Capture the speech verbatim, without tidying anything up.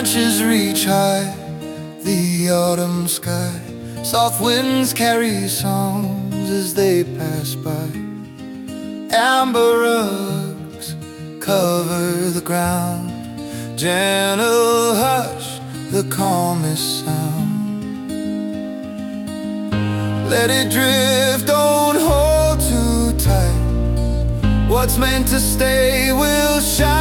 branches reach high, the autumn sky. Soft winds carry songs as they pass by. Amber rugs cover the ground. Gentle hush, the calmest sound. Let it drift, don't hold too tight. What's meant to stay will shine.